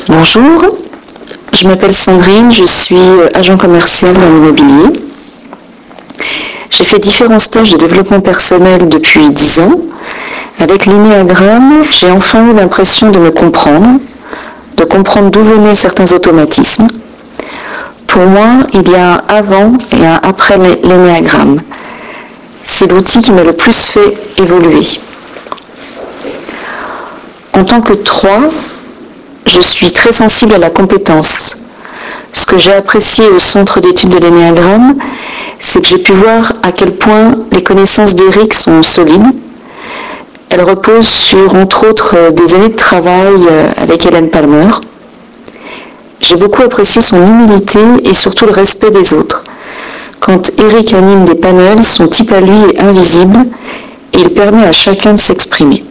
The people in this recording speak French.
Bonjour, je m'appelle Sandrine, je suis agent commercial dans l'immobilier. J'ai fait différents stages de développement personnel depuis 10 ans. Avec l'énéagramme, j'ai enfin eu l'impression de me comprendre, de comprendre d'où venaient certains automatismes. Pour moi, il y a un avant et un après l'énéagramme. C'est l'outil qui m'a le plus fait évoluer. En tant que 3, je suis très sensible à la compétence. Ce que j'ai apprécié au centre d'études de l'énéagramme, c'est que j'ai pu voir à quel point les connaissances d'Eric sont solides. Elles reposent sur, entre autres, des années de travail avec Hélène Palmer. J'ai beaucoup apprécié son humilité et surtout le respect des autres. Quand Eric anime des panels, son type à lui est invisible et il permet à chacun de s'exprimer.